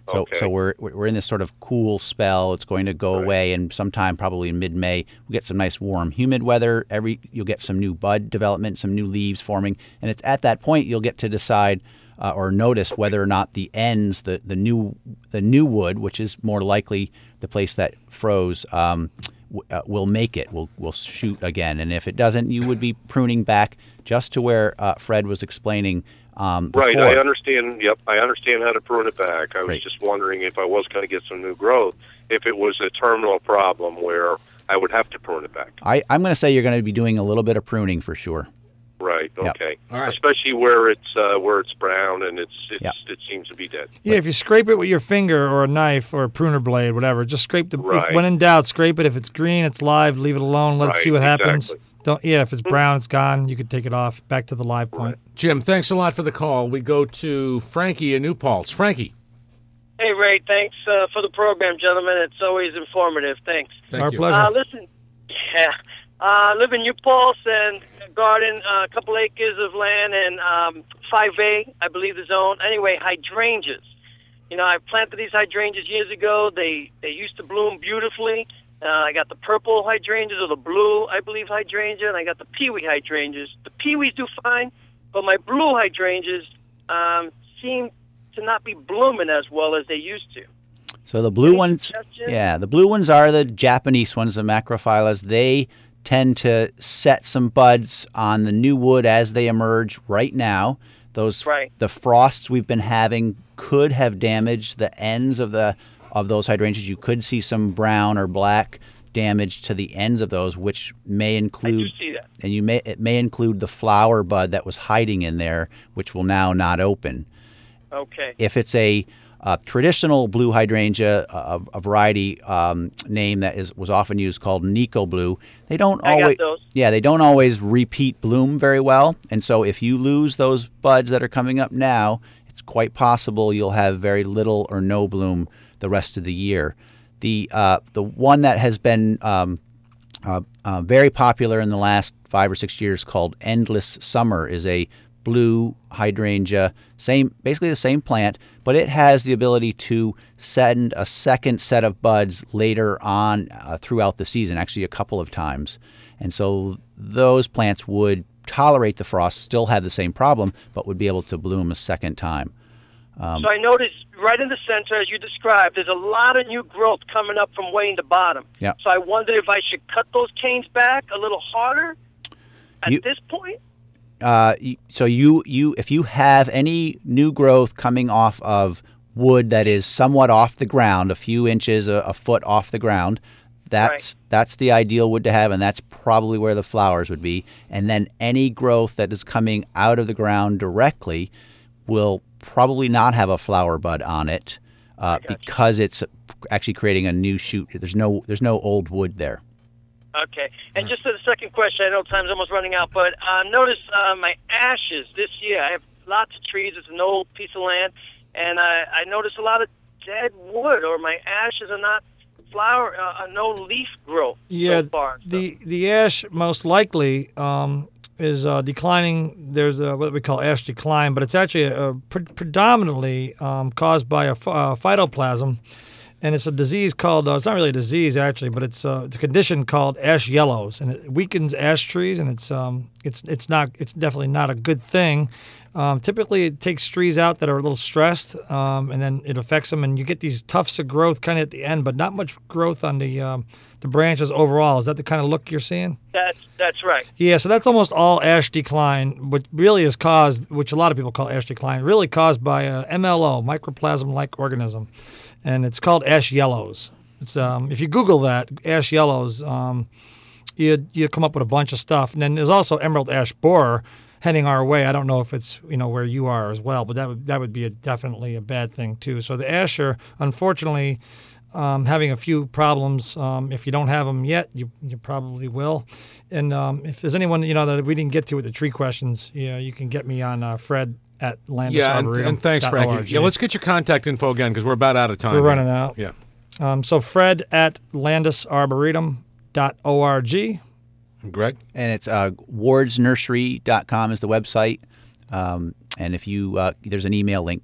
So Okay. so we're we're in this sort of cool spell. It's going to go away, and sometime probably in mid-May we'll get some nice warm, humid weather. Every you'll get some new bud development, some new leaves forming, and it's at that point you'll get to decide uh, or notice whether or not the ends, the the new the new wood, which is more likely the place that froze, um, w- uh, will make it. Will will shoot again, and if it doesn't, you would be pruning back just to where uh, Fred was explaining. Um, Right, before. I understand. Yep, I understand how to prune it back. I was Right. just wondering if I was going to get some new growth, if it was a terminal problem where I would have to prune it back. I, I'm going to say you're going to be doing a little bit of pruning for sure. Right. Yep. Okay. All right. Especially where it's uh, where it's brown and it's, it's Yep. it seems to be dead. Yeah, if you scrape it with your finger or a knife or a pruner blade, whatever, just scrape the. Right. If, when in doubt, scrape it. If it's green, it's live. Leave it alone. Let it see Right, what happens. exactly. Don't. Yeah, if it's brown, it's gone. You can take it off. Back to the live point. Jim, thanks a lot for the call. We go to Frankie in New Paltz. Frankie. Hey, Ray, thanks uh, for the program, gentlemen. It's always informative. Thanks. Thank Our you. pleasure. Uh, listen, yeah, uh, I live in New Paltz and garden, uh, a couple acres of land, and um, five A, I believe the zone. Anyway, hydrangeas. You know, I planted these hydrangeas years ago. They they used to bloom beautifully. Uh, I got the purple hydrangeas or the blue, I believe, hydrangea, and I got the peewee hydrangeas. The peewees do fine, but my blue hydrangeas um, seem to not be blooming as well as they used to. So the blue Any ones, suggestions? yeah, the blue ones are the Japanese ones, the macrophyllus. They tend to set some buds on the new wood as they emerge right now. Those Right. the frosts we've been having could have damaged the ends of the of those hydrangeas. You could see some brown or black damage to the ends of those, which may I do include see that. and you may it may include the flower bud that was hiding in there, which will now not open. Okay. If it's a, uh traditional blue hydrangea, a, a variety um, name that is was often used called Nico blue, they don't I got always those. yeah they don't always repeat bloom very well, and so if you lose those buds that are coming up now, it's quite possible you'll have very little or no bloom the rest of the year. The uh, the one that has been um, uh, uh, very popular in the last five or six years called Endless Summer is a blue hydrangea, same basically the same plant, but it has the ability to send a second set of buds later on uh, throughout the season, actually a couple of times. And so those plants would tolerate the frost, still have the same problem, but would be able to bloom a second time. Um, So I noticed right in the center, as you described, there's a lot of new growth coming up from way in the bottom. Yeah. So I wondered if I should cut those canes back a little harder at You- this point. Uh, y- so you you if you have any new growth coming off of wood that is somewhat off the ground, a few inches, a, a foot off the ground, that's that's the ideal wood to have, and that's probably where the flowers would be. And then any growth that is coming out of the ground directly will probably not have a flower bud on it uh, because it's actually creating a new shoot. There's no there's no old wood there. Okay. And just to the second question, I know time's almost running out, but uh, notice uh, my ashes this year. I have lots of trees. It's an old piece of land, and I, I notice a lot of dead wood, or my ashes are not flower, uh, no leaf growth Yeah, so far. the the ash most likely um, is uh, declining. There's a, what we call ash decline, but it's actually a, pre- predominantly um, caused by a ph- uh, phytoplasm, and it's a disease called. Uh, it's not really a disease actually, but it's, uh, it's a condition called ash yellows, and it weakens ash trees, and it's um, it's it's not it's definitely not a good thing. Um, typically, it takes trees out that are a little stressed, um, and then it affects them, and you get these tufts of growth kind of at the end, but not much growth on the um, the branches overall. Is that the kind of look you're seeing? That's that's right. Yeah, so that's almost all ash decline, which really is caused, which a lot of people call ash decline, really caused by a M L O, microplasm-like organism, and it's called ash yellows. It's um, if you Google that, ash yellows, um, you you come up with a bunch of stuff, and then there's also emerald ash borer heading our way. I don't know if it's you know where you are as well, but that would that would be a, definitely a bad thing too. So the ash are unfortunately um, having a few problems. Um, if you don't have them yet, you you probably will. And um, if there's anyone you know that we didn't get to with the tree questions, yeah, you can get me on uh, Fred at Landis Yeah, and, Arboretum and thanks, dot Frankie. org. Yeah, let's get your contact info again because we're about out of time. We're here. running out. Yeah. Um, so Fred at Landis Arboretum dot org. Greg? And it's uh, wards nursery dot com is the website. Um, and if you uh, there's an email link there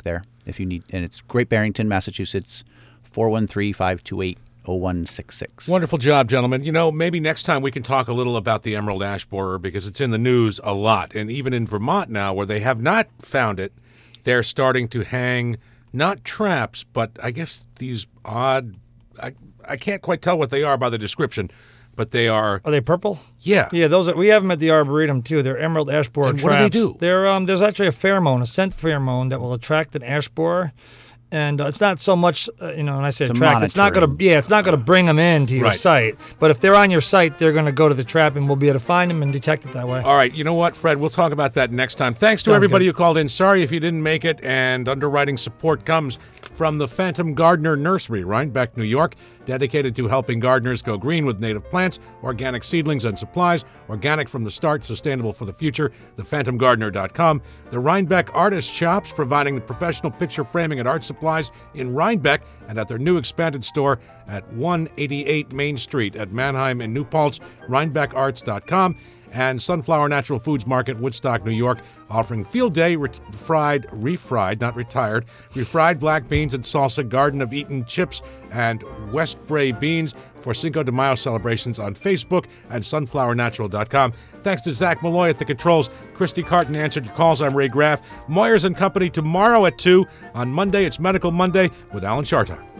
if you need, and it's Great Barrington, Massachusetts, four one three, five two eight, oh one six six. Wonderful job, gentlemen. You know, maybe next time we can talk a little about the emerald ash borer because it's in the news a lot. And even in Vermont now, where they have not found it, they're starting to hang not traps, but I guess these odd, I, I can't quite tell what they are by the description, but they are... Are they purple? Yeah. Yeah, those are, we have them at the Arboretum, too. They're emerald ash borer And traps. what do they do? They're, um, there's actually a pheromone, a scent pheromone that will attract an ash borer. And uh, it's not so much, uh, you know, when I say It's a attract, it's not going to, yeah, it's not going to bring them into your Right. site. But if they're on your site, they're going to go to the trap, and we'll be able to find them and detect it that way. All right, you know what, Fred? We'll talk about that next time. Thanks to Sounds everybody good. who called in. Sorry if you didn't make it. And underwriting support comes from the Phantom Gardener Nursery, Rhinebeck, New York, dedicated to helping gardeners go green with native plants, organic seedlings and supplies, organic from the start, sustainable for the future, the phantom gardener dot com. The Rhinebeck Artist Shops, providing the professional picture framing and art supplies in Rhinebeck and at their new expanded store at one eighty-eight Main Street at Mannheim and New Paltz, rhinebeck arts dot com. And Sunflower Natural Foods Market, Woodstock, New York, offering field day re- fried, refried, not retired, refried black beans and salsa, Garden of Eden chips, and West Bray beans for Cinco de Mayo celebrations on Facebook and sunflower natural dot com. Thanks to Zach Malloy at the controls. Christy Carton answered your calls. I'm Ray Graff. Moyers and Company tomorrow at two. On Monday, it's Medical Monday with Alan Chartock.